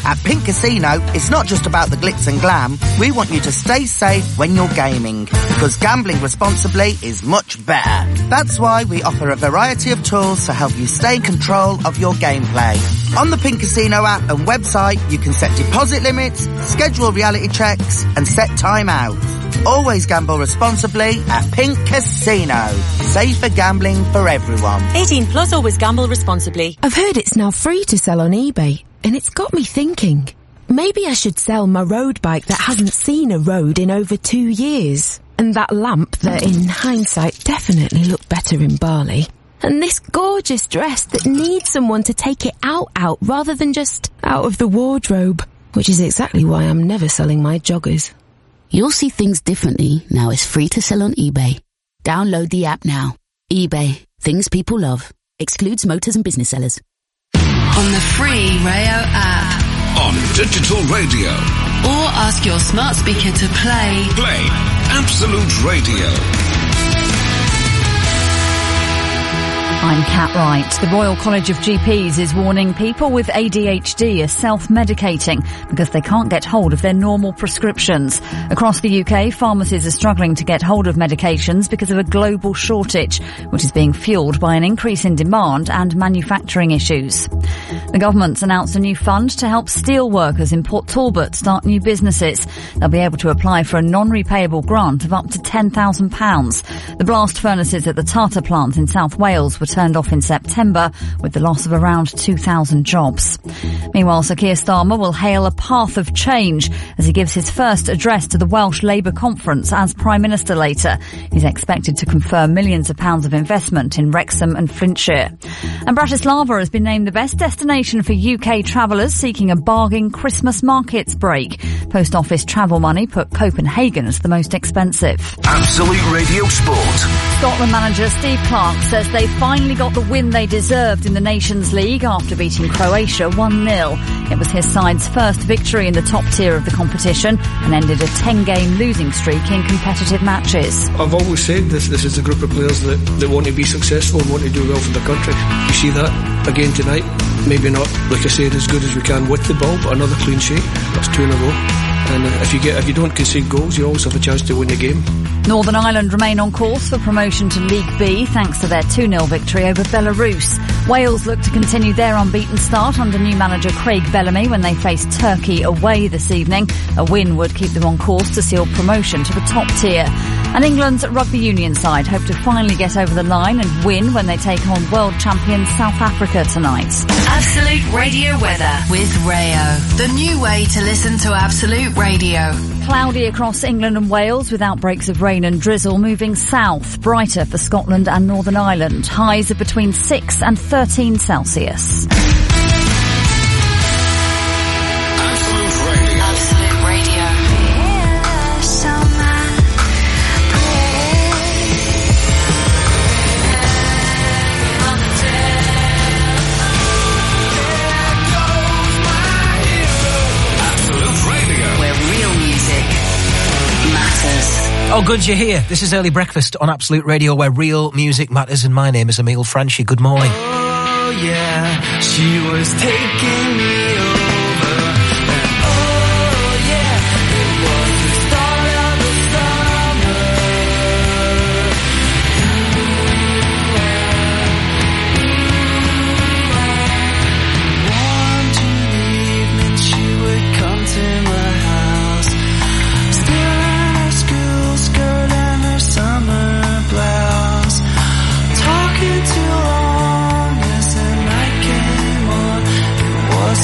At Pink Casino, it's not just about the glitz and glam. We want you to stay safe when you're gaming, because gambling responsibly is much better. That's why we offer a variety of tools to help you stay in control of your gameplay. On the Pink Casino app and website, you can set deposit limits, schedule reality checks, and set time out. Always gamble responsibly at Pink Casino. Safer gambling for everyone. 18 plus, always gamble responsibly. I've heard it's now free to sell on eBay, and it's got me thinking. Maybe I should sell my road bike that hasn't seen a road in over 2 years. And that lamp that, in hindsight, definitely looked better in Bali. And this gorgeous dress that needs someone to take it out rather than just out of the wardrobe. Which is exactly why I'm never selling my joggers. You'll see things differently now it's free to sell on eBay. Download the app now. eBay. Things people love. Excludes motors and business sellers. On the free Rayo app. On digital radio. Or ask your smart speaker to play. Play Absolute Radio. I'm Kat Wright. The Royal College of GPs is warning people with ADHD are self-medicating because they can't get hold of their normal prescriptions. Across the UK, pharmacies are struggling to get hold of medications because of a global shortage, which is being fuelled by an increase in demand and manufacturing issues. The government's announced a new fund to help steel workers in Port Talbot start new businesses. They'll be able to apply for a non-repayable grant of up to £10,000. The blast furnaces at the Tata plant in South Wales were turned off in September, with the loss of around 2,000 jobs. Meanwhile, Sir Keir Starmer will hail a path of change as he gives his first address to the Welsh Labour Conference as Prime Minister later. He's expected to confer millions of pounds of investment in Wrexham and Flintshire. And Bratislava has been named the best destination for UK travellers seeking a bargain Christmas markets break. Post Office travel money put Copenhagen as the most expensive. Absolute Radio Sport. Scotland manager Steve Clarke says they finally got the win they deserved in the Nations League after beating Croatia 1-0. It was his side's first victory in the top tier of the competition and ended a 10-game losing streak in competitive matches. I've always said this is a group of players that want to be successful and want to do well for the country. You see that again tonight. Maybe not, like I said, as good as we can with the ball, but another clean sheet. That's 2 in a row. And if you don't concede goals, you always have a chance to win the game. Northern Ireland remain on course for promotion to League B thanks to their 2-0 victory over Belarus. Wales look to continue their unbeaten start under new manager Craig Bellamy when they face Turkey away this evening. A win would keep them on course to seal promotion to the top tier. And England's rugby union side hope to finally get over the line and win when they take on world champions South Africa tonight. Absolute Radio weather with Rayo. The new way to listen to Absolute Radio. Cloudy across England and Wales with outbreaks of rain and drizzle moving south. Brighter for Scotland and Northern Ireland. Highs of between 6 and 13 Celsius. Oh, good you're here. This is Early Breakfast on Absolute Radio, where real music matters, and my name is Emile Franchi. Good morning. Oh, yeah, she was taking me over. And oh, yeah, it was the start of the summer. One June evening, she would come to my house, still in her school skirt and her summer blouse, talking too long as the night came on. It was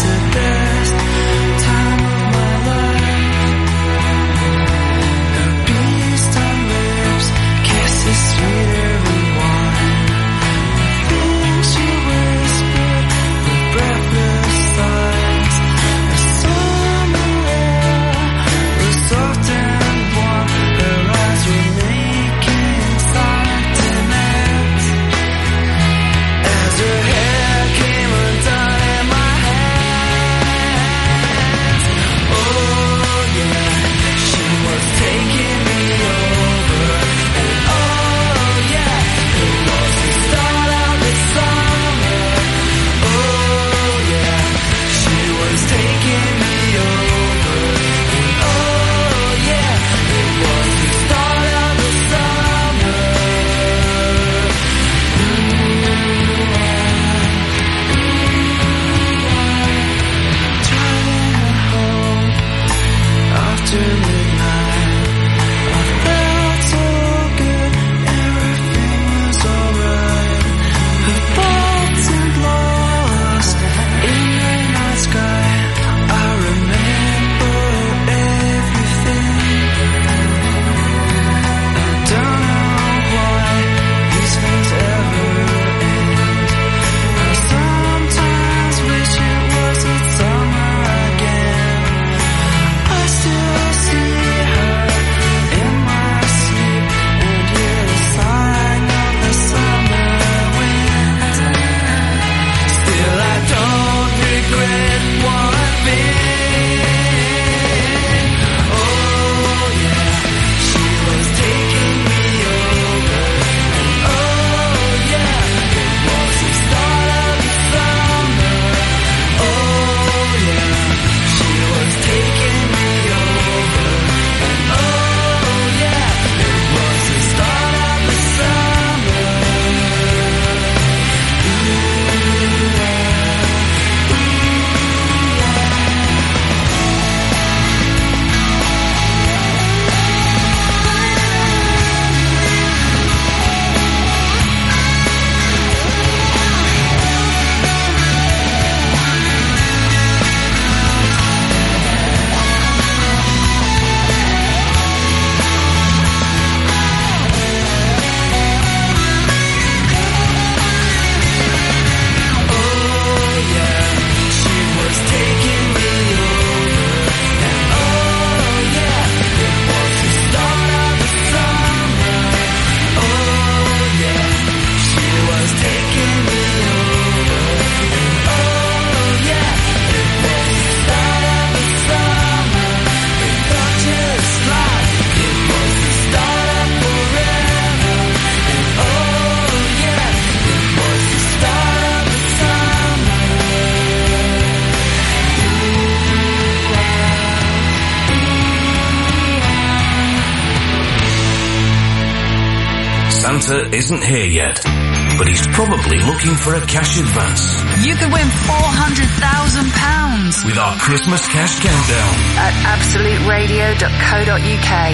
Santa isn't here yet, but he's probably looking for a cash advance. You could win £400,000 with our Christmas cash countdown at absoluteradio.co.uk.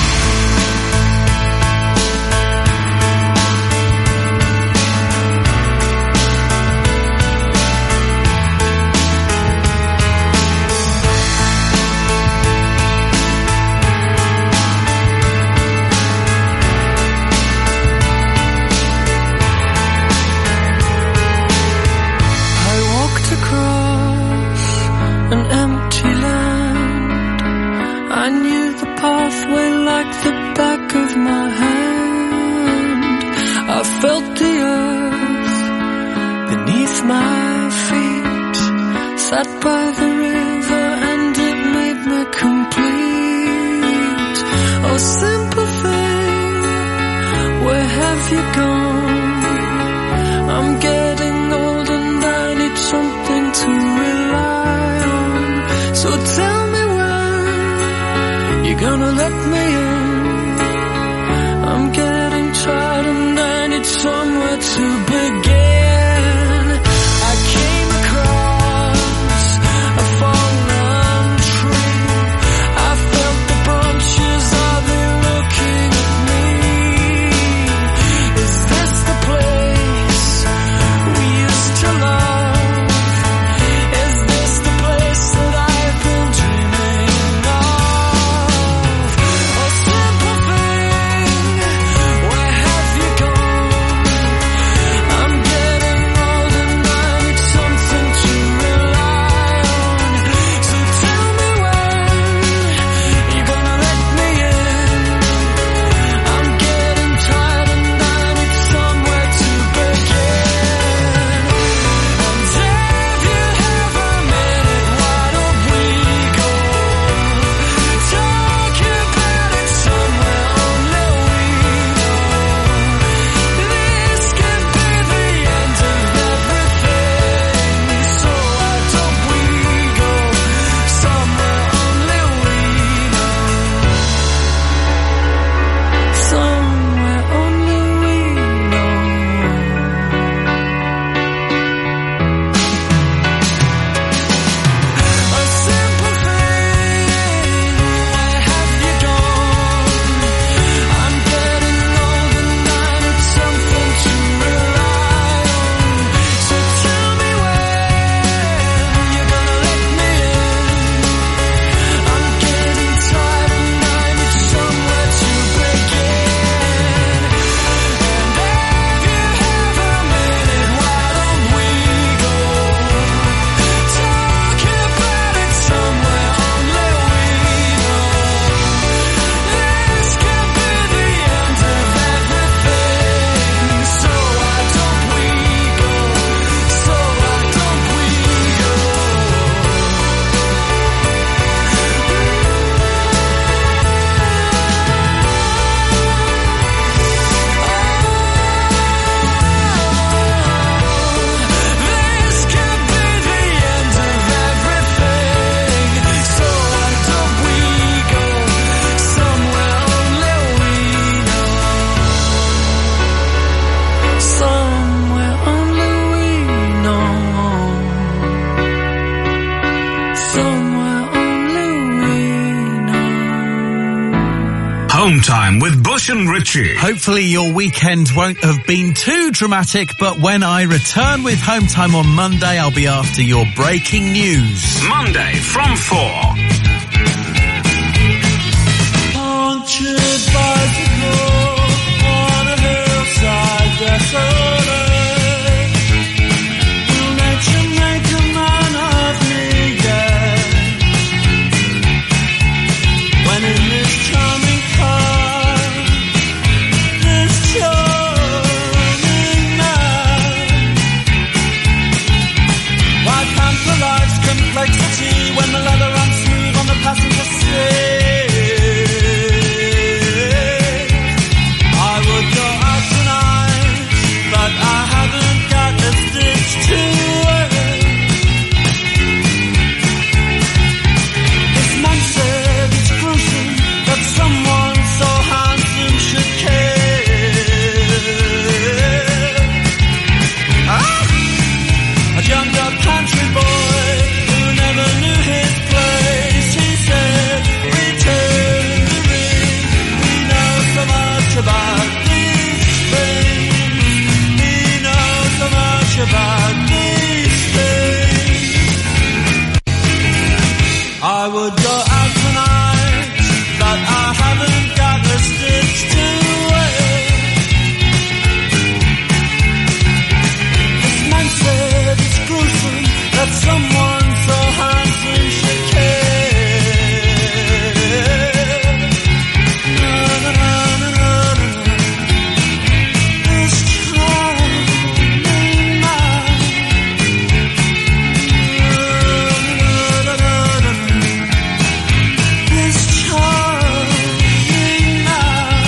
Sat by the river and it made me complete. Oh, simple thing, where have you gone? I'm getting old and I need something to rely on. So tell me when you're gonna let me in. I'm getting tired and I need somewhere to begin. Home Time with Bush and Richie. Hopefully your weekend won't have been too dramatic, but when I return with Home Time on Monday, I'll be after your breaking news. Monday from 4. Punctured bicycle on a hillside desolate. Will nature make a man of me, yeah? When in this charming car, this charming man, why pamper life's complexity when the leather runs smooth I would go out tonight, but I haven't got a stitch to wear. This man said it's gruesome that someone so handsome should care. Na, na, na, na, na, na. This charming man. Na, na, na, na, na. This charming man.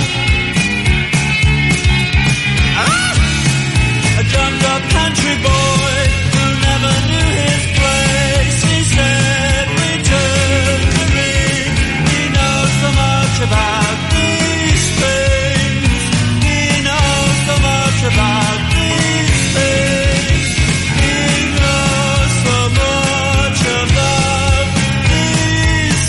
A jumped up country boy who never knew his place. He said, return to me. He knows so much about these things. He knows so much about these things. He knows so much about these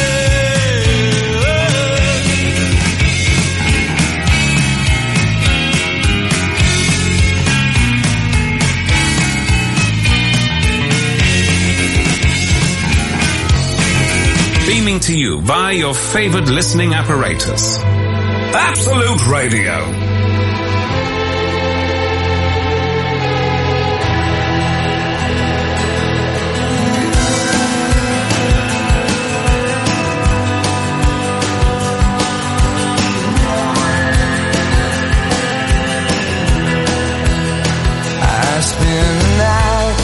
Beaming to you via your favorite listening apparatus. Absolute Radio. I spend the night,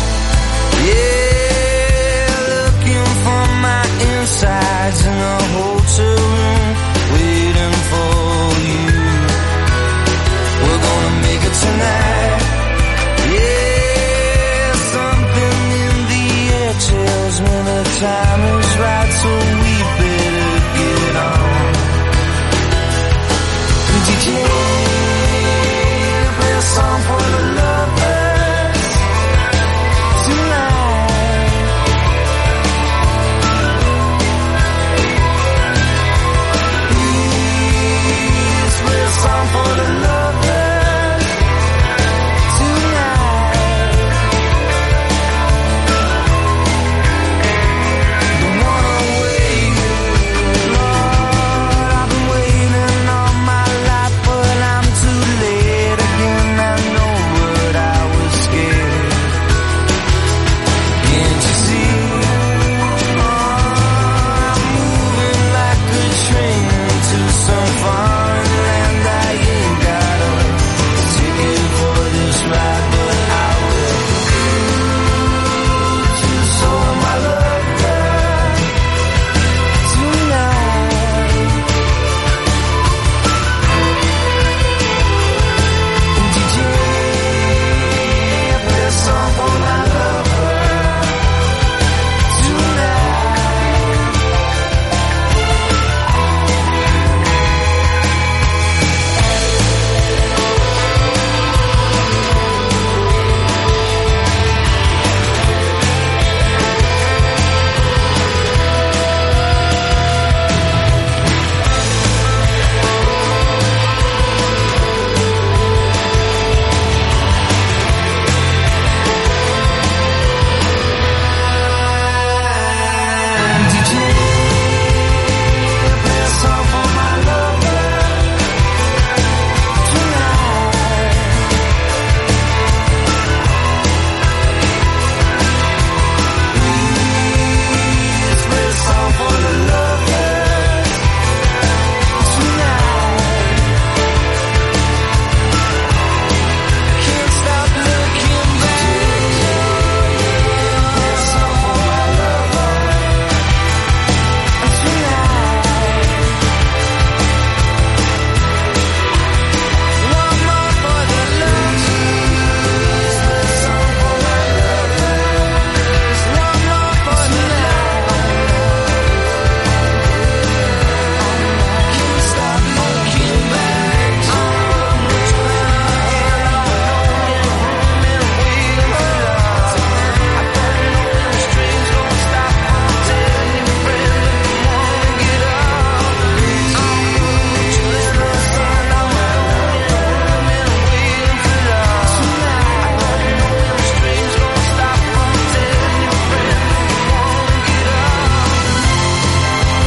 yeah, looking for my insides in a hotel room, waiting for you. We're gonna make it tonight, yeah, something in the air tells me the time is right, so we better get on. DJ, play a song for the lovers tonight. Please play a song for the lovers tonight. Don't wanna wait, Lord, I've been waiting all my life, but I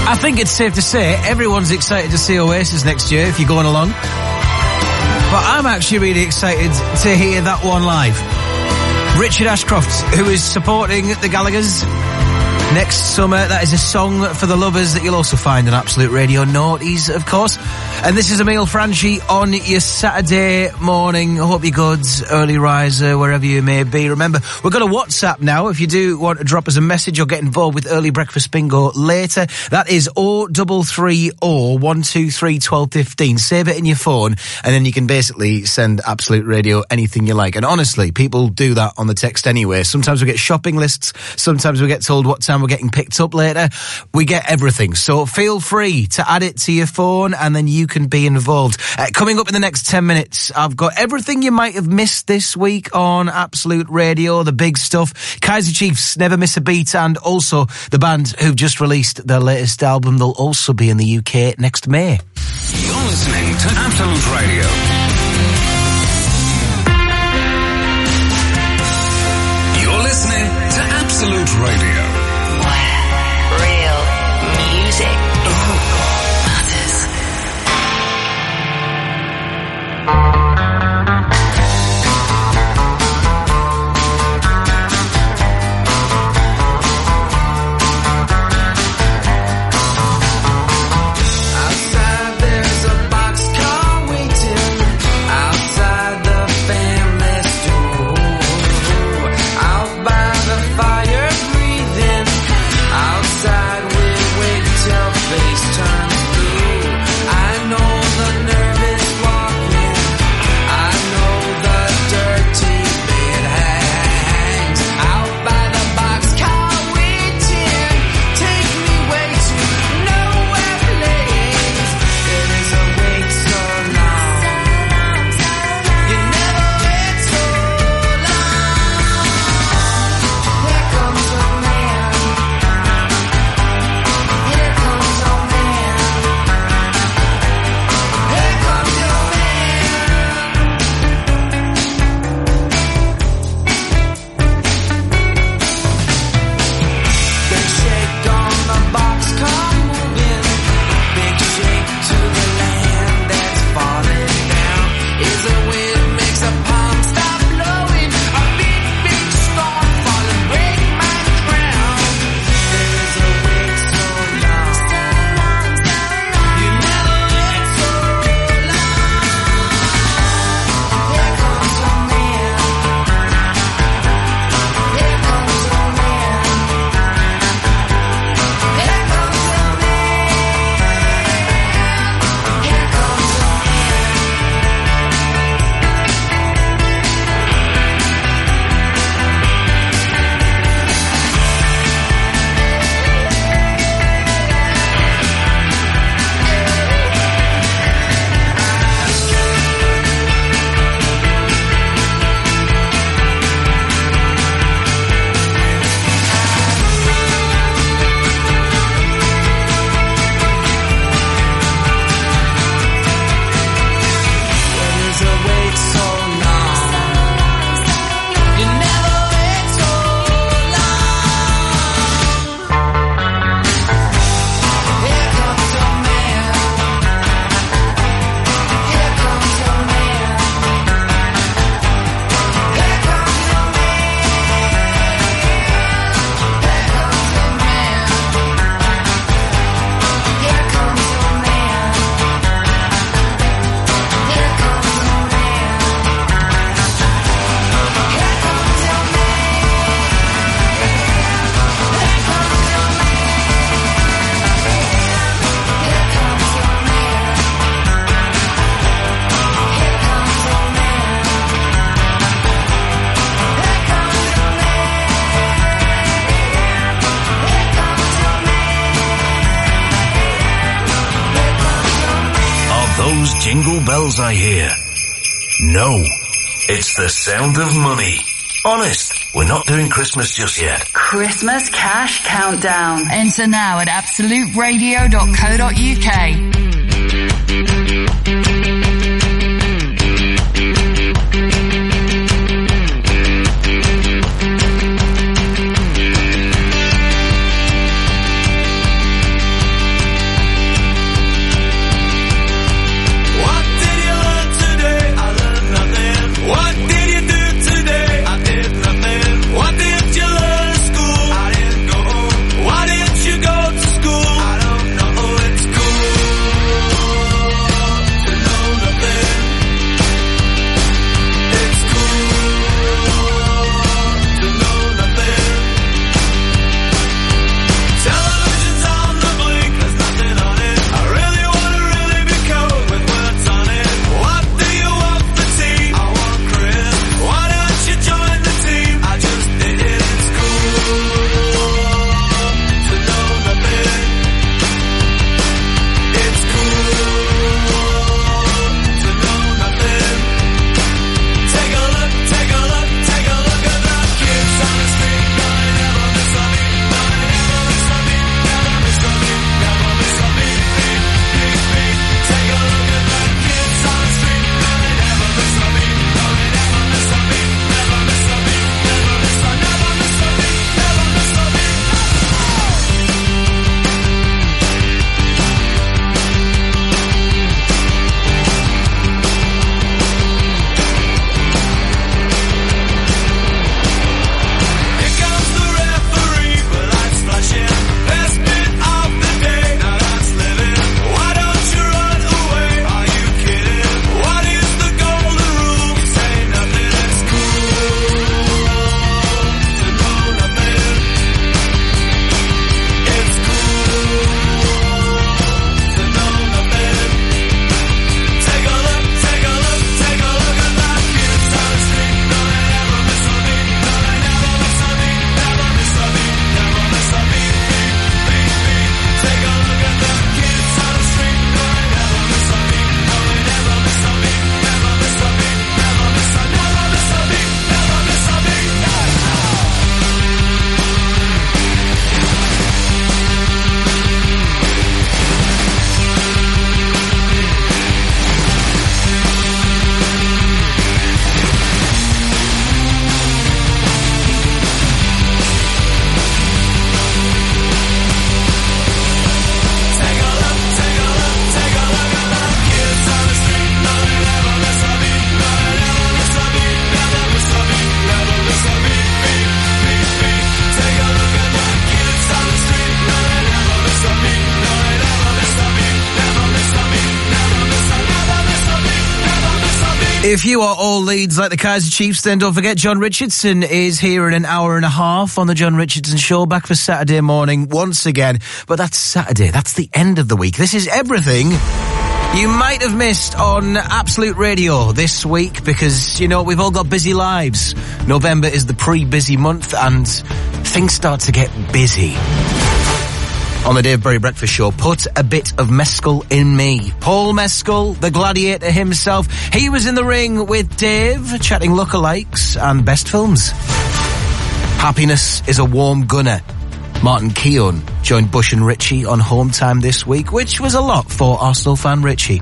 I think it's safe to say everyone's excited to see Oasis next year if you're going along. But I'm actually really excited to hear that one live. Richard Ashcroft, who is supporting the Gallaghers next summer. That is a song for the lovers that you'll also find on Absolute Radio Noughties, of course. And this is Emile Franchi on your Saturday morning. I hope you're good, early riser, wherever you may be. Remember, we've got a WhatsApp now. If you do want to drop us a message or get involved with Early Breakfast Bingo later, that is 0330 123 1215. Save it in your phone, and then you can basically send Absolute Radio anything you like. And honestly, people do that on the text anyway. Sometimes we get shopping lists. Sometimes we get told what time we're getting picked up later. We get everything. So feel free to add it to your phone, and then you can be involved. Coming up in the next 10 minutes, I've got everything you might have missed this week on Absolute Radio, the big stuff. Kaiser Chiefs, Never Miss a Beat, and also the band who've just released their latest album. They'll also be in the UK next May. You're listening to Absolute Radio. You're listening to Absolute Radio. Real music matters. Outside there's a boxcar waiting. Outside the family store. Out by the fire breathing. Outside we wait till face turns blue. I know the nervous walking. I know the dirty bed hangs. Out by the boxcar waiting. Take me way to nowhere place. It is a wait so long. You never wait so long. Here comes a man. Here comes a man. Here comes your Big shake on the boxcar moving. Big shake to the land that's falling down. Is a wind makes a palm stop blowing. A big storm falling break my crown. There is a wait so long. You never wait so long. Here comes a man. Here comes a man. Here comes a man. Here comes a There's a wait so long. You never wait so long. Here comes a man. Here comes a man. Here comes a man. Here comes a man. Here comes a man. Here comes a man. Here comes a Are those jingle bells I hear? No, it's the sound of money. Honest, we're not doing Christmas just yet. Christmas Cash Countdown. Enter now at absoluteradio.co.uk. If you are all Leeds like the Kaiser Chiefs, then don't forget John Richardson is here in an hour and a half on the John Richardson Show, back for Saturday morning once again. But that's Saturday, that's the end of the week. This is everything you might have missed on Absolute Radio this week because, you know, we've all got busy lives. November is the pre-busy month and things start to get busy. On the Dave Berry Breakfast Show, put a bit of Mescal in me. Paul Mescal, the gladiator himself, he was in the ring with Dave, chatting lookalikes and best films. Happiness is a warm gunner. Martin Keown joined Bush and Ritchie on Home Time this week, which was a lot for Arsenal fan Ritchie.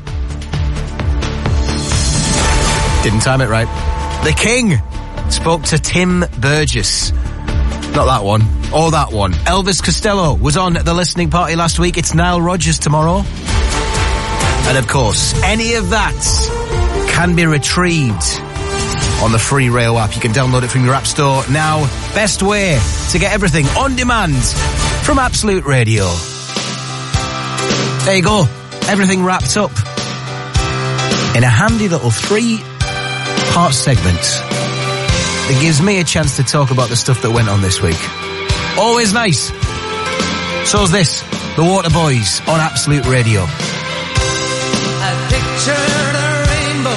Didn't time it right. The King spoke to Tim Burgess. Not that one, or that one. Elvis Costello was on the listening party last week. It's Nile Rodgers tomorrow. And of course, any of that can be retrieved on the free Rayo app. You can download it from your app store now. Best way to get everything on demand from Absolute Radio. There you go. Everything wrapped up in a handy little 3-part segment. It gives me a chance to talk about the stuff that went on this week. Always nice. So's this, the Water Boys on Absolute Radio. I pictured a rainbow.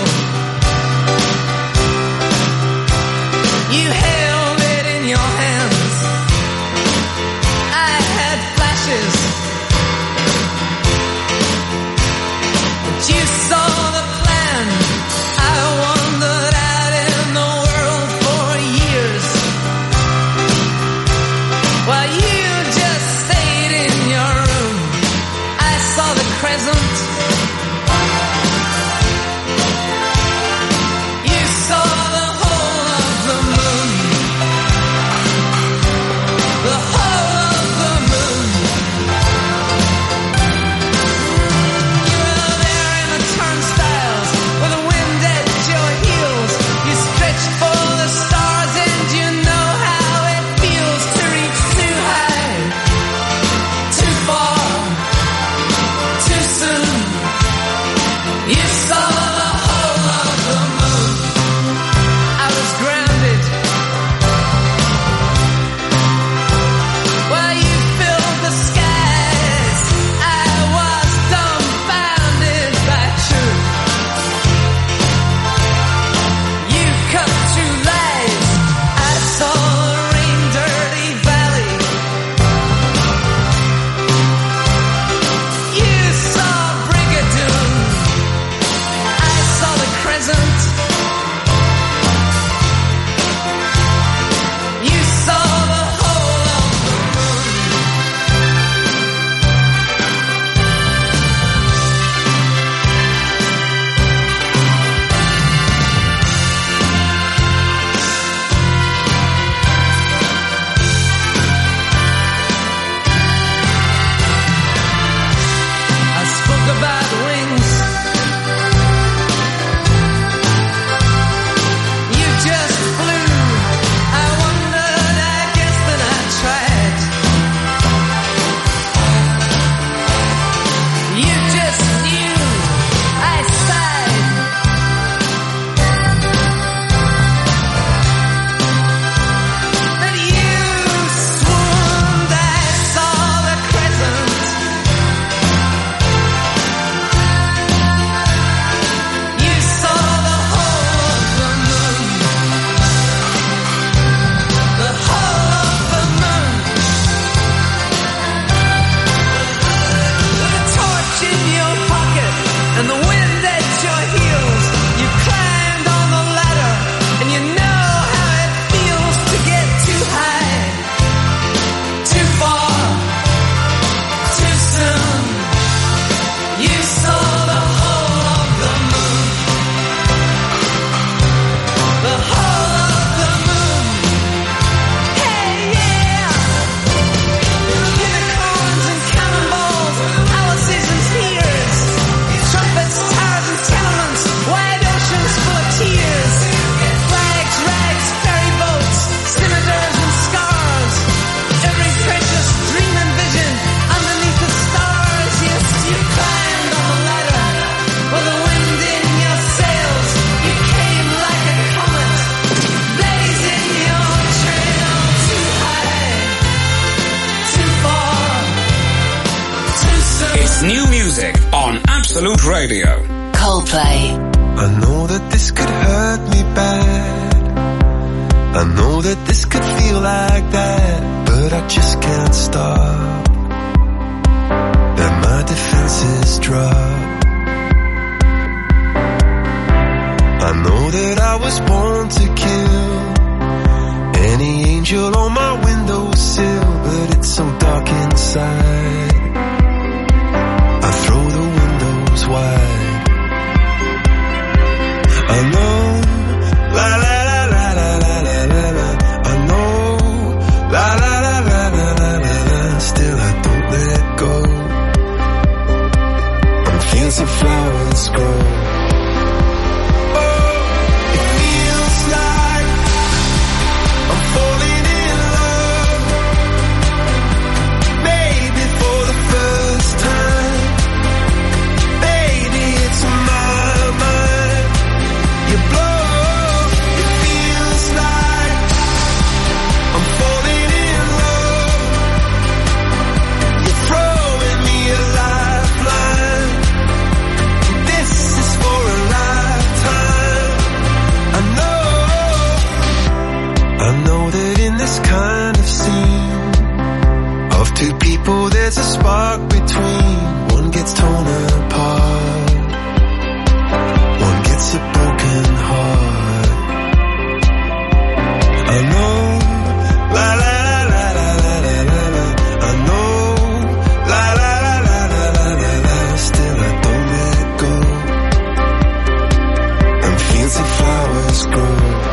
You held it in your hands. I had flashes, but you saw the plan. I wandered out in the world for years, while you just stayed in your room. I saw the crescent It's new music on Absolute Radio. Coldplay. I know that this could hurt me bad. I know that this could feel like that, but I just can't stop. And my defenses drop. I know that I was born to kill any angel on my windowsill, but it's so dark inside. I throw the windows wide. I know, la la la la la la la la la. I know, la la la la la la la la. Still I don't let go. And fields of flowers grow. Kind of scene of two people, there's a spark between. One gets torn apart, one gets a broken heart. I know, la la la la la la la la. I know, la la la la la la la la. Still I don't let go. And fields of flowers grow.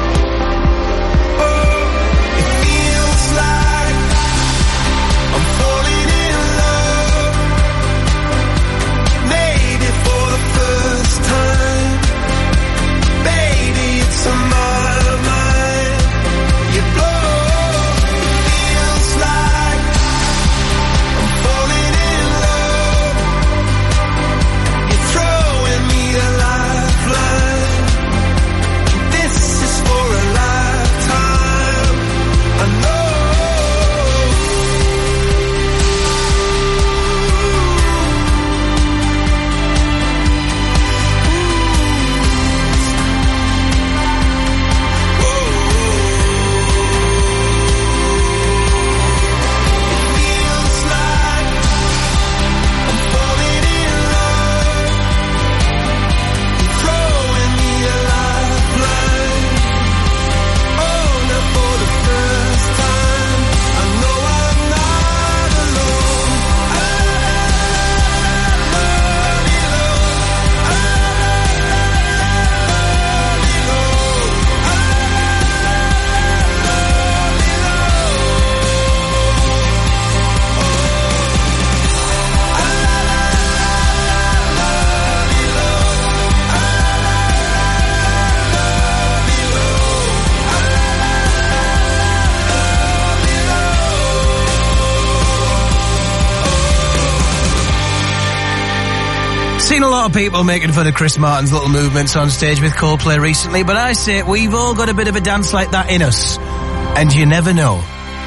Seen a lot of people making fun of Chris Martin's little movements on stage with Coldplay recently, but I say we've all got a bit of a dance like that in us. And you never know.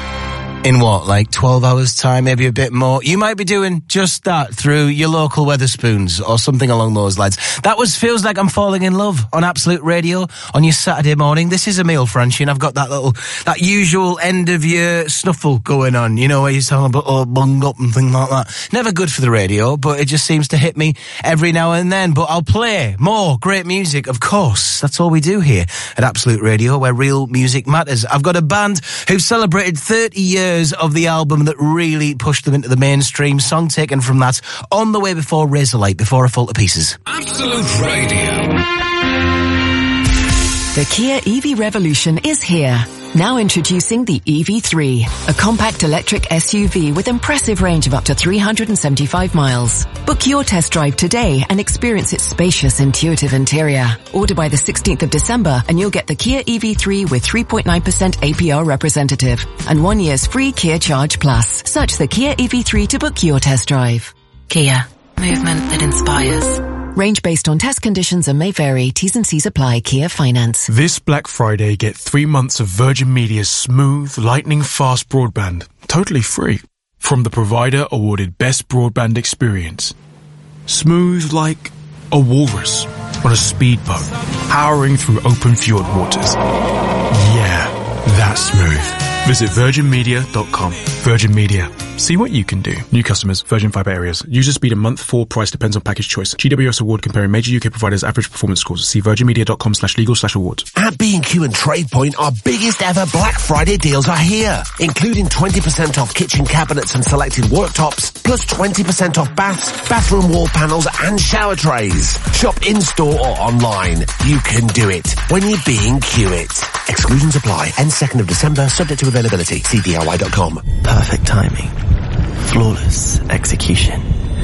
In what, like 12 hours time, maybe a bit more? You might be doing just that through your local Wetherspoons or something along those lines. That was Feels Like I'm Falling in Love on Absolute Radio on your Saturday morning. This is Emile Franchi, I've got that usual end of year snuffle going on, you know, where you sound a bit bung up and things like that. Never good for the radio, but it just seems to hit me every now and then. But I'll play more great music, of course. That's all we do here at Absolute Radio, where real music matters. I've got a band who've celebrated 30 years of the album that really pushed them into the mainstream. Song taken from that, On the Way Before Razorlight, before I fall to pieces. Absolute Radio. The Kia EV revolution is here. Now introducing the EV3, a compact electric SUV with impressive range of up to 375 miles. Book your test drive today and experience its spacious, intuitive interior. Order by the 16th of December and you'll get the Kia EV3 with 3.9% APR representative and 1 year's free Kia Charge Plus. Search the Kia EV3 to book your test drive. Kia, movement that inspires. Range based on test conditions and may vary. T's and C's apply. Kia Finance. This Black Friday, get 3 months of Virgin Media's smooth, lightning fast broadband, totally free, from the provider awarded Best Broadband Experience. Smooth like a walrus on a speedboat, powering through open fjord waters. Yeah, that's smooth. Visit virginmedia.com. Virgin Media. See what you can do. New customers, Virgin Fibre areas. User speed a month, forward price depends on package choice. GWS award comparing major UK providers' average performance scores. See virginmedia.com/legal/awards. At B&Q and TradePoint, our biggest ever Black Friday deals are here, including 20% off kitchen cabinets and selected worktops, plus 20% off baths, bathroom wall panels and shower trays. Shop in-store or online. You can do it when you B&Q it. Exclusions apply. Ends 2nd of December, subject to availability. See DIY.com. Perfect timing. Flawless execution.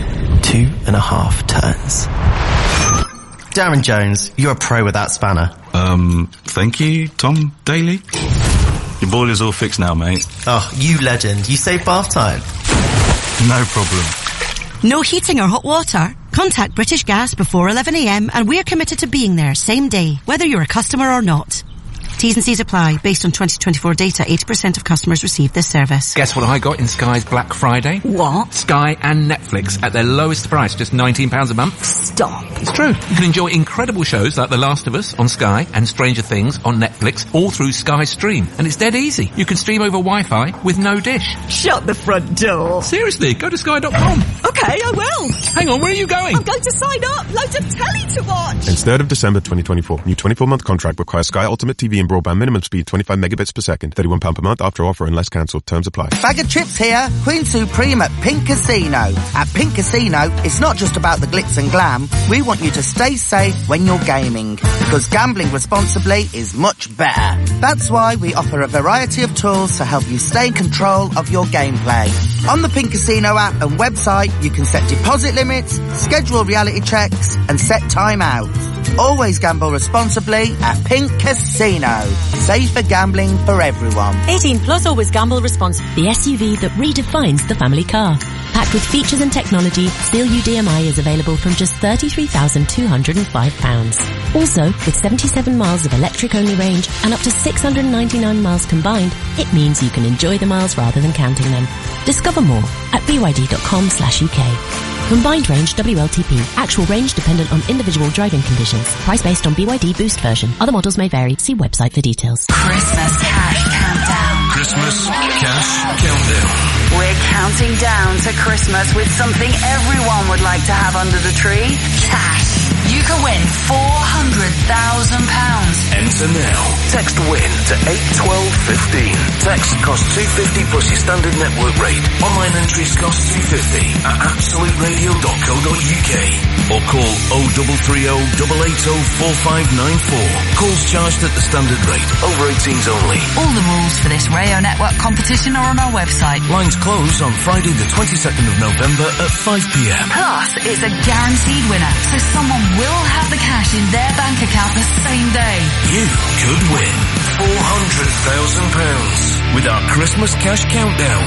2.5 turns. Darren Jones, you're a pro with that spanner. Thank you, Tom Daly. Your boiler's all fixed now, mate. Oh, you legend. You save bath time. No problem. No heating or hot water? Contact British Gas before 11 a.m. and we're committed to being there same day, whether you're a customer or not. T's and C's apply. Based on 2024 data, 80% of customers receive this service. Guess what I got in Sky's Black Friday? What? Sky and Netflix at their lowest price, just £19 a month. Stop. It's true. You can enjoy incredible shows like The Last of Us on Sky and Stranger Things on Netflix, all through Sky Stream. And it's dead easy. You can stream over Wi-Fi with no dish. Shut the front door. Seriously, go to sky.com. Okay, I will. Hang on, where are you going? I'm going to sign up. Loads of telly to watch. Since 3rd of December 2024, new 24-month contract requires Sky Ultimate TV and broadband minimum speed 25 megabits per second. £31 per month after offer unless cancelled. Terms apply. Bag of chips here. Queen Supreme at Pink Casino. At Pink Casino, it's not just about the glitz and glam. We want you to stay safe when you're gaming, because gambling responsibly is much better. That's why we offer a variety of tools to help you stay in control of your gameplay. On the Pink Casino app and website, you can set deposit limits, schedule reality checks, and set timeouts. Always gamble responsibly at Pink Casino. Safer gambling for everyone. 18 plus, always gamble responsibly. The SUV that redefines the family car. Packed with features and technology, Seal UDMI is available from just £33,205. Also, with 77 miles of electric-only range and up to 699 miles combined, it means you can enjoy the miles rather than counting them. Discover more at byd.com/UK. Combined range WLTP. Actual range dependent on individual driving conditions. Price based on BYD Boost version. Other models may vary. See website for details. Christmas cash countdown. Christmas cash countdown. We're counting down to Christmas with something everyone would like to have under the tree. Cash. You could win £400,000. Enter now. Text WIN to 81215. Text costs £2.50 plus your standard network rate. Online entries cost £2.50 at absoluteradio.co.uk or call 0330 880 4594. Calls charged at the standard rate. Over 18s only. All the rules for this Rayo Network competition are on our website. Lines close on Friday the 22nd of November at 5 p.m. Plus, it's a guaranteed winner, so someone will have the cash in their bank account the same day. You could win £400,000 with our Christmas cash countdown.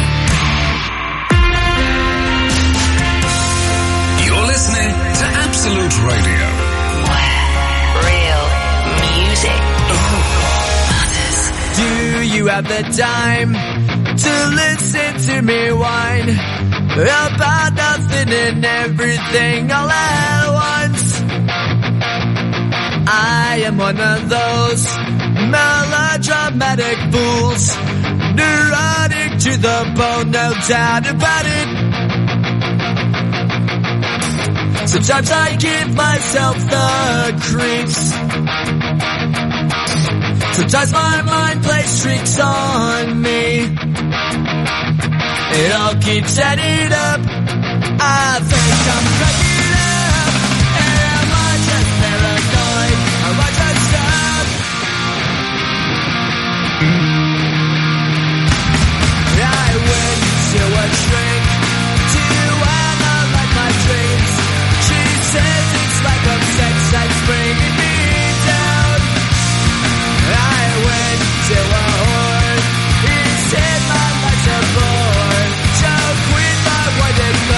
You're listening to Absolute Radio. Real music. Matters. Do you have the time to listen to me whine about nothing and everything all at once? I am one of those melodramatic fools, neurotic to the bone, no doubt about it. Sometimes I give myself the creeps. Sometimes my mind plays tricks on me. It all keeps adding up. I think I'm cracking up. Am I just paranoid? Am I just stuck? I went to a shrink to analyze my dreams. She says it's like a sex that's bringing me down. I went to a whore. He said my life's a bore. So quit my wife and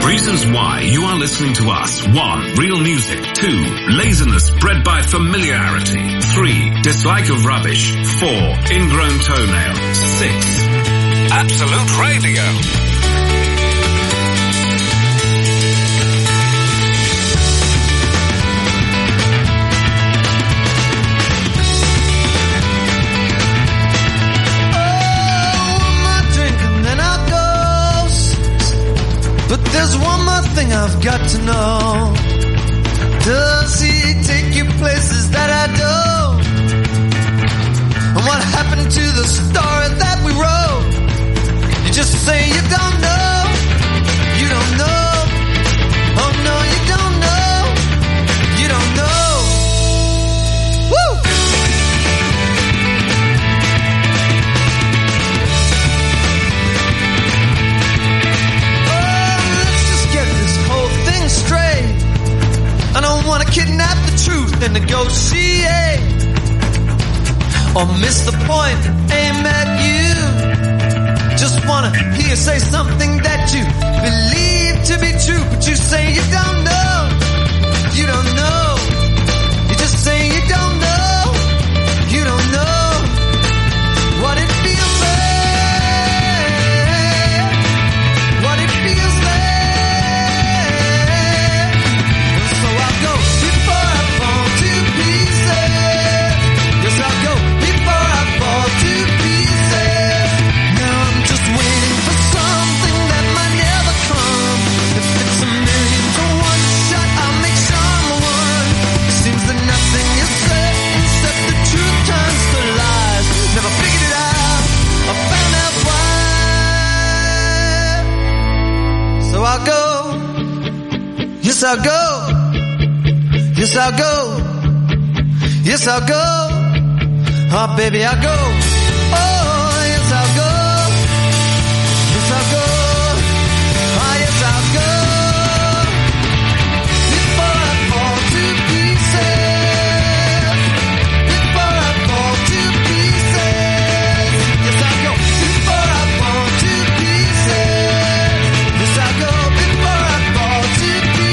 Reasons why you are listening to us. 1. Real music. 2. Laziness bred by familiarity. 3. Dislike of rubbish. 4. Ingrown toenail. 6. Absolute Radio. But there's one more thing I've got to know. Does he take you places that I don't? And what happened to the story that we wrote? You just say you don't know. You don't know. Oh no, you don't know. You don't know. Woo! Straight. I don't want to kidnap the truth and negotiate or miss the point, aim at you. Just want to hear you say something that you believe to be true, but you say you don't know. You don't know. You just say you don't know. You don't know what it feels like. What it feels like. I'll go. Yes, I'll go. Yes, I'll go. Yes, I'll go. Oh, baby, I'll go. Oh, yes, I'll go. Yes, I'll go. Oh, yes, I'll go. Before I fall to pieces. Before I fall to pieces. Yes, I'll go. Before I fall to pieces. Yes, I'll go. Before I fall to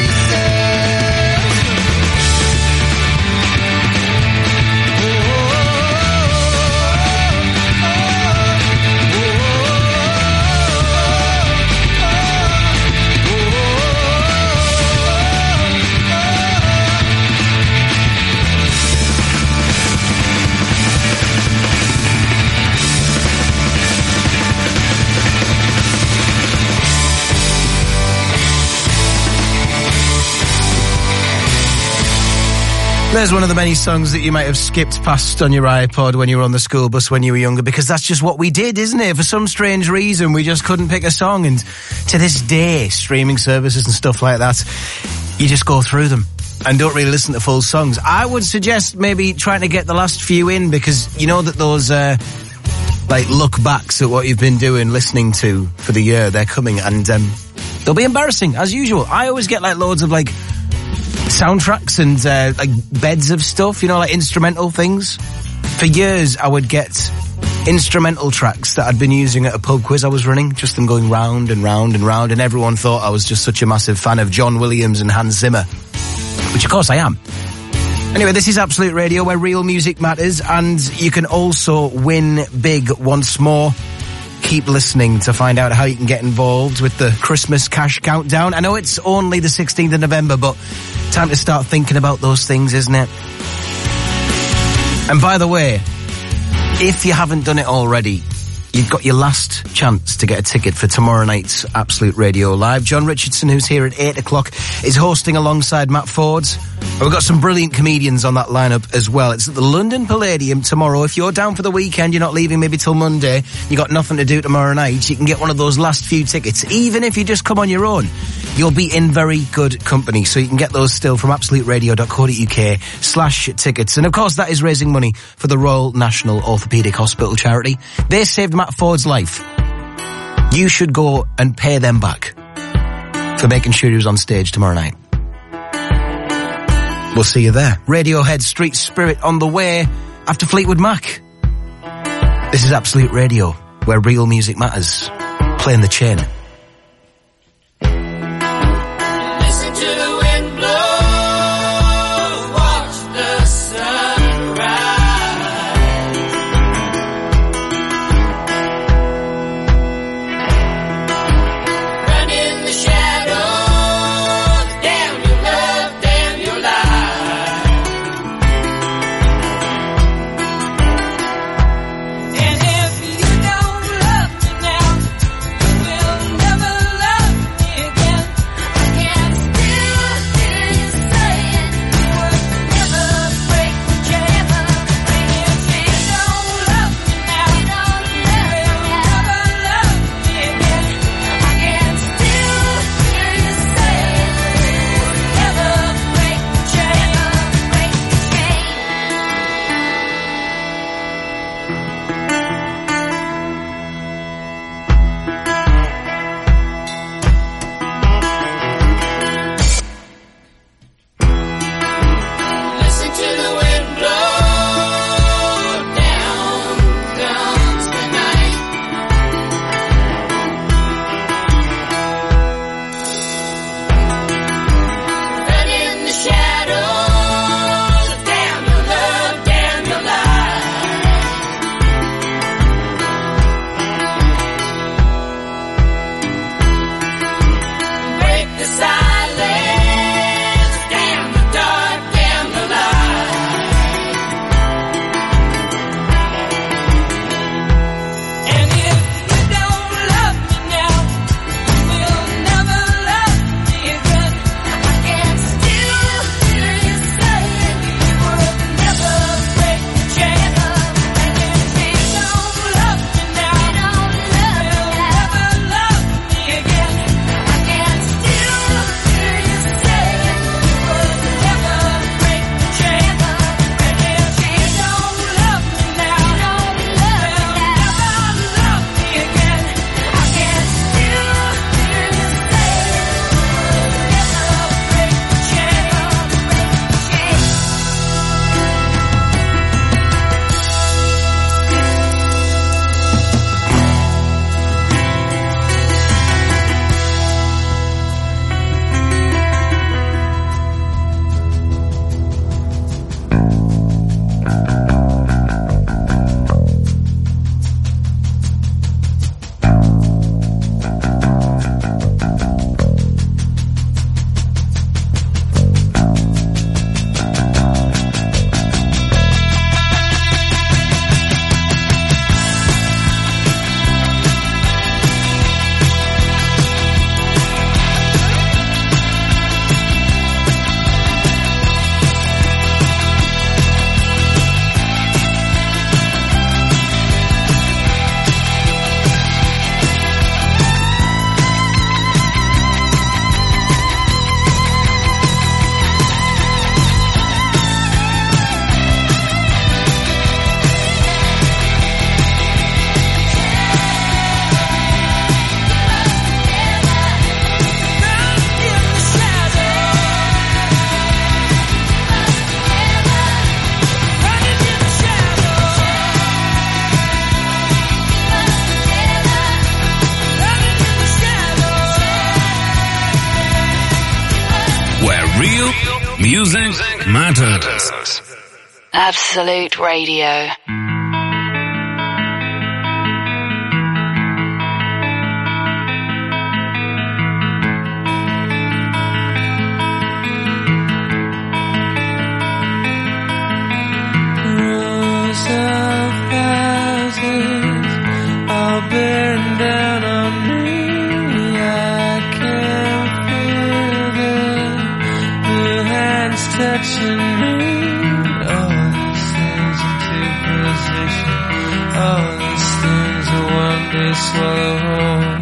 There's one of the many songs that you might have skipped past on your iPod when you were on the school bus when you were younger, because that's just what we did, isn't it? For some strange reason, we just couldn't pick a song, and to this day, streaming services and stuff like that, you just go through them and don't really listen to full songs. I would suggest maybe trying to get the last few in, because you know that those, like, look backs at what you've been doing, listening to for the year, they're coming, and they'll be embarrassing, as usual. I always get, like, loads of, like, soundtracks and like beds of stuff, you know, like instrumental things. For years I would get instrumental tracks that I'd been using at a pub quiz I was running, just them going round and round and round, and everyone thought I was just such a massive fan of John Williams and Hans Zimmer, which of course I am. Anyway, this is Absolute Radio, where real music matters, and you can also win big once more. Keep listening to find out how you can get involved with the Christmas cash countdown. I know it's only the 16th of November, but time to start thinking about those things, isn't it? And by the way, if you haven't done it already, you've got your last chance to get a ticket for tomorrow night's Absolute Radio Live. John Richardson, who's here at 8 o'clock, is hosting alongside Matt Ford. And we've got some brilliant comedians on that lineup as well. It's at the London Palladium tomorrow. If you're down for the weekend, you're not leaving maybe till Monday, you got nothing to do tomorrow night, you can get one of those last few tickets. Even if you just come on your own, you'll be in very good company. So you can get those still from absoluteradio.co.uk/tickets. And of course, that is raising money for the Royal National Orthopaedic Hospital charity. They saved Matt Ford's life. You should go and pay them back for making sure he was on stage tomorrow night. We'll see you there. Radiohead, Street Spirit on the way after Fleetwood Mac. This is Absolute Radio, where real music matters. Playing the Chain. Real music matters. Absolute Radio. Bearing down on me, I can feel the hands touching me. All these things into position, all these things are one day swallow whole.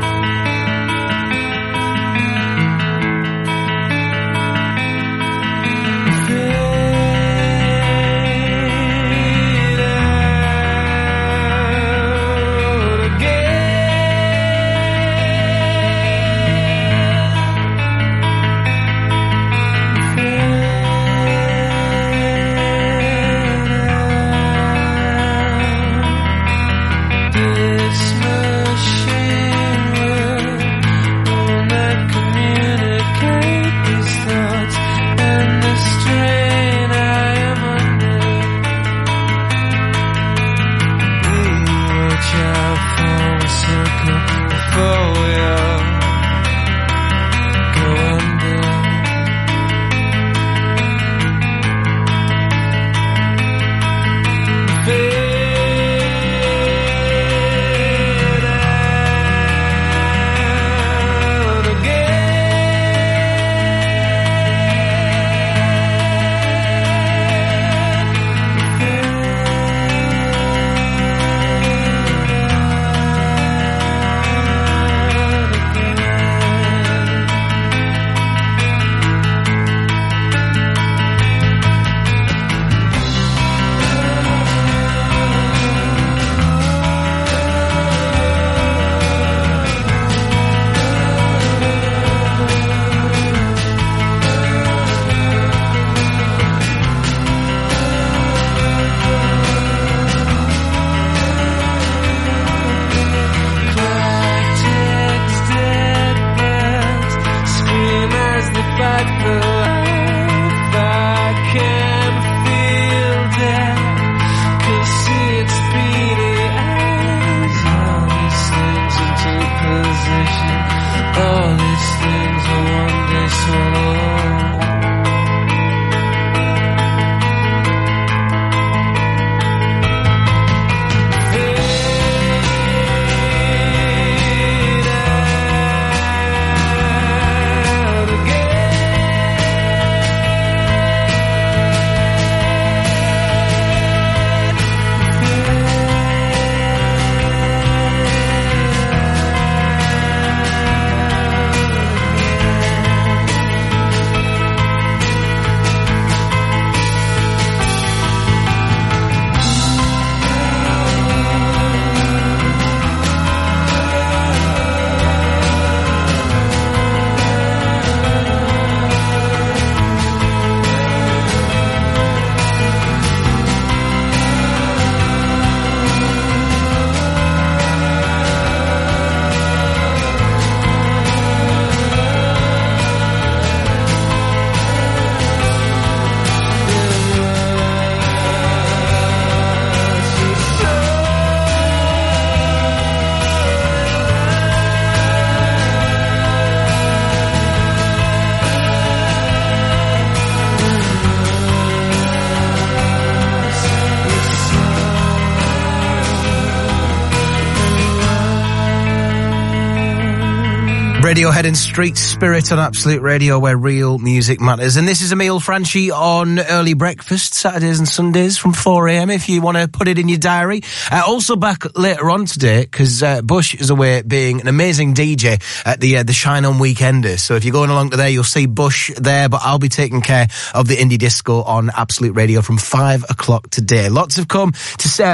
Radiohead and Street Spirit on Absolute Radio, where real music matters. And this is Emile Franchi on Early Breakfast, Saturdays and Sundays from 4 a.m. if you want to put it in your diary. Also back later on today, because Bush is away being an amazing DJ at the Shine On Weekender. So if you're going along to there, you'll see Bush there, but I'll be taking care of the indie disco on Absolute Radio from 5 o'clock today. Lots have come to say,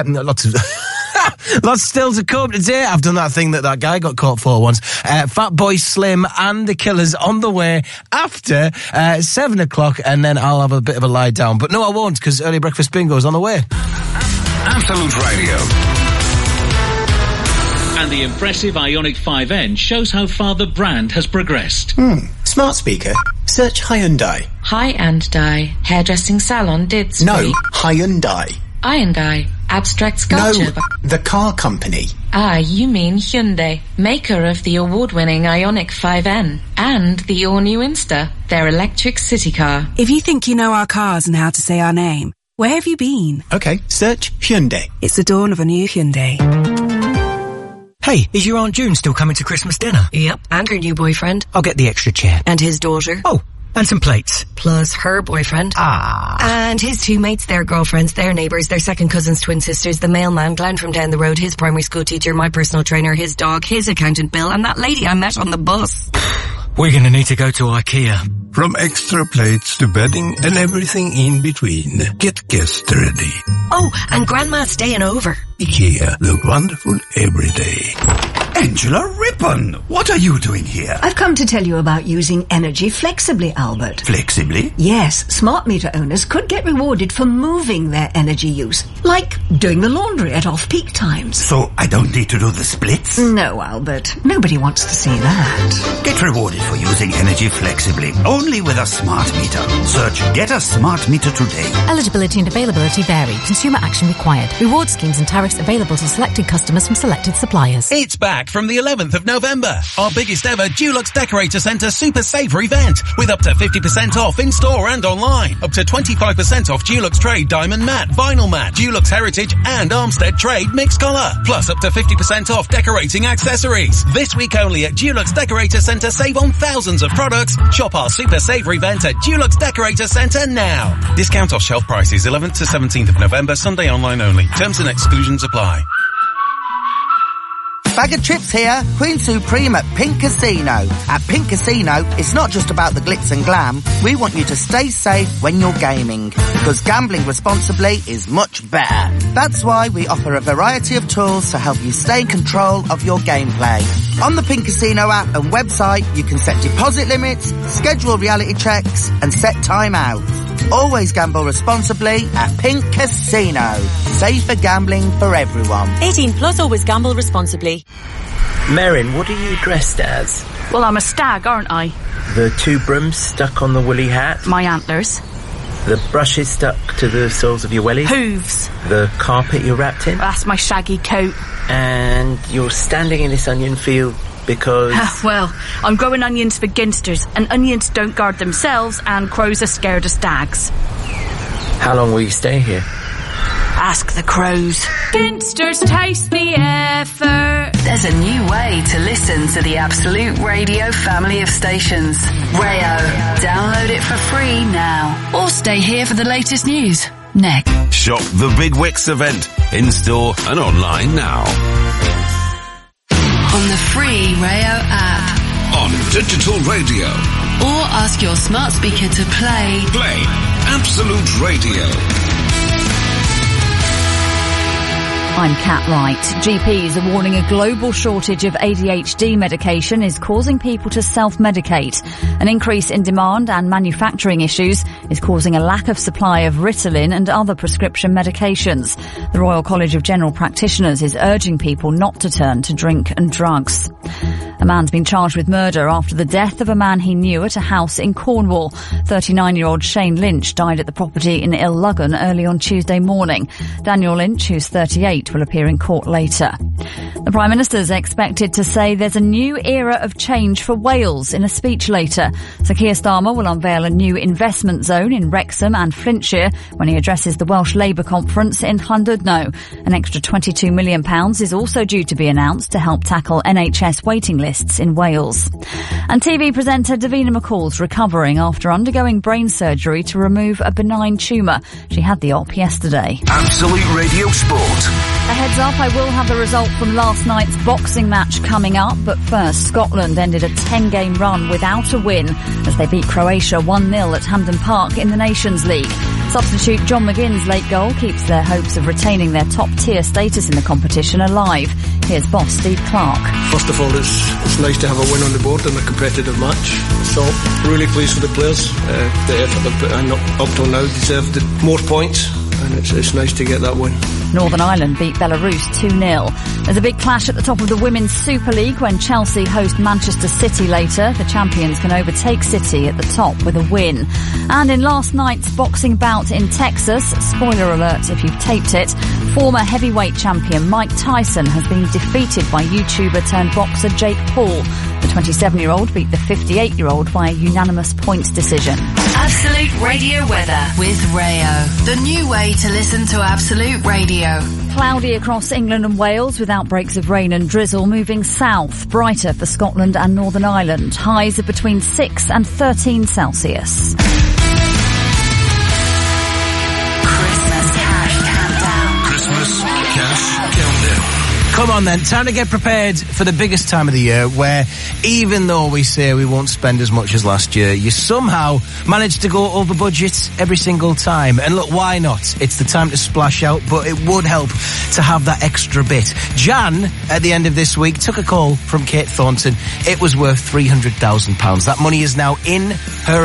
lots still to come today. I've done that thing that guy got caught for once. Fatboy Slim and the Killers on the way after 7 o'clock, and then I'll have a bit of a lie down. But no, I won't, because Early Breakfast Bingo is on the way. Absolute Radio. And the impressive Ioniq 5N shows how far the brand has progressed. Smart speaker. search Hyundai. Hyundai, hairdressing salon, Didsbury. No, Hyundai. Hyundai, abstract sculpture. No, the car company. Ah, you mean Hyundai, maker of the award-winning Ioniq 5N and the all-new Insta, their electric city car. If you think you know our cars and how to say our name, where have you been? Okay, search Hyundai. It's the dawn of a new Hyundai. Hey, is your Aunt June still coming to Christmas dinner? Yep, and her new boyfriend. I'll get the extra chair. And his daughter. Oh, and some plates. Plus her boyfriend. Ah. And his two mates, their girlfriends, their neighbours, their second cousins, twin sisters, the mailman, Glenn from down the road, his primary school teacher, my personal trainer, his dog, his accountant Bill, and that lady I met on the bus. We're gonna need to go to IKEA. From extra plates to bedding and everything in between. Get guests ready. Oh, and Grandma's staying over. IKEA, the wonderful everyday. Angela Rippon, what are you doing here? I've come to tell you about using energy flexibly, Albert. Flexibly? Yes, smart meter owners could get rewarded for moving their energy use, like doing the laundry at off-peak times. So I don't need to do the splits? No, Albert. Nobody wants to see that. Get rewarded for using energy flexibly, only with a smart meter. Search Get a Smart Meter today. Eligibility and availability vary. Consumer action required. Reward schemes and tariffs available to selected customers from selected suppliers. It's back from the 11th of November. Our biggest ever Dulux Decorator Centre Super Saver event with up to 50% off in store and online. Up to 25% off Dulux Trade Diamond Matte, Vinyl Matte, Dulux Heritage and Armstead Trade Mixed Colour. Plus up to 50% off decorating accessories. This week only at Dulux Decorator Centre, save on thousands of products. Shop our Super Saver event at Dulux Decorator Centre now. Discount off shelf prices 11th to 17th of November, Sunday online only. Terms and exclusions apply. Bag of Chips here, Queen Supreme at Pink Casino. At Pink Casino, it's not just about the glitz and glam. We want you to stay safe when you're gaming, because gambling responsibly is much better. That's why we offer a variety of tools to help you stay in control of your gameplay. On the Pink Casino app and website, you can set deposit limits, schedule reality checks, and set time out. Always gamble responsibly at Pink Casino. Safer gambling for everyone. 18 plus, always gamble responsibly. Merrin, what are you dressed as? Well, I'm a stag, aren't I? The two brooms stuck on the woolly hat? My antlers. The brushes stuck to the soles of your wellies? Hooves. The carpet you're wrapped in? That's my shaggy coat. And you're standing in this onion field because... Well, I'm growing onions for ginsters, and onions don't guard themselves, and crows are scared of stags. How long will you stay here? Ask the crows. Ginsters taste the effort. There's a new way to listen to the Absolute Radio family of stations. Rayo. Download it for free now. Or stay here for the latest news. Next. Shop the Big Wicks event. In store and online now. On the free Rayo app. On digital radio. Or ask your smart speaker to play. Play Absolute Radio. I'm Kat Wright. GPs are warning a global shortage of ADHD medication is causing people to self-medicate. An increase in demand and manufacturing issues is causing a lack of supply of Ritalin and other prescription medications. The Royal College of General Practitioners is urging people not to turn to drink and drugs. A man's been charged with murder after the death of a man he knew at a house in Cornwall. 39-year-old Shane Lynch died at the property in Illuggan early on Tuesday morning. Daniel Lynch, who's 38, will appear in court later. The Prime Minister is expected to say there's a new era of change for Wales in a speech later. Sir Keir Starmer will unveil a new investment zone in Wrexham and Flintshire when he addresses the Welsh Labour conference in Llandudno. An extra £22 million is also due to be announced to help tackle NHS waiting lists in Wales. And TV presenter Davina McCall's recovering after undergoing brain surgery to remove a benign tumour. She had the op yesterday. Absolute Radio Sport. A heads up, I will have the result from last night's boxing match coming up, but first, Scotland ended a 10-game run without a win as they beat Croatia 1-0 at Hampden Park in the Nations League. Substitute John McGinn's late goal keeps their hopes of retaining their top-tier status in the competition alive. Here's boss Steve Clark. First of all, it's nice to have a win on the board in a competitive match. So, really pleased with the players. The effort they've put in up till now deserved more points, and it's nice to get that win. Northern Ireland beat Belarus 2-0. There's a big clash at the top of the Women's Super League when Chelsea host Manchester City later. The champions can overtake City at the top with a win. And in last night's boxing bout in Texas, spoiler alert if you've taped it, former heavyweight champion Mike Tyson has been defeated by YouTuber turned boxer Jake Paul. The 27-year-old beat the 58-year-old by a unanimous points decision. Absolute Radio weather with Rayo, the new way to listen to Absolute Radio. Cloudy across England and Wales with outbreaks of rain and drizzle moving south. Brighter for Scotland and Northern Ireland. Highs of between 6 and 13 Celsius. Christmas Cash Countdown. Come on then, time to get prepared for the biggest time of the year where even though we say we won't spend as much as last year, you somehow manage to go over budget every single time. And look, why not? It's the time to splash out, but it would help to have that extra bit. Jan, at the end of this week, took a call from Kate Thornton. It was worth £300,000. That money is now in her